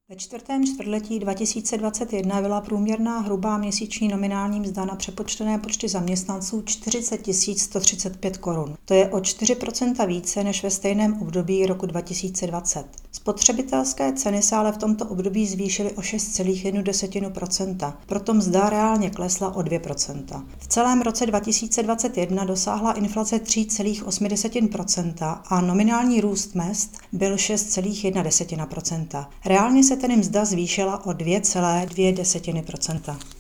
Ve čtvrtém čtvrtletí 2021 byla průměrná hrubá měsíční nominální mzda na přepočtené počty zaměstnanců 40 135 korun. To je o 4% více než ve stejném období roku 2020. Spotřebitelské ceny se ale v tomto období zvýšily o 6,1%, proto mzda reálně klesla o 2%. V celém roce 2021 dosáhla inflace 3,8% a nominální růst mezd byl 6,1%. Reálně se tedy mzda zvýšila o 2,2%.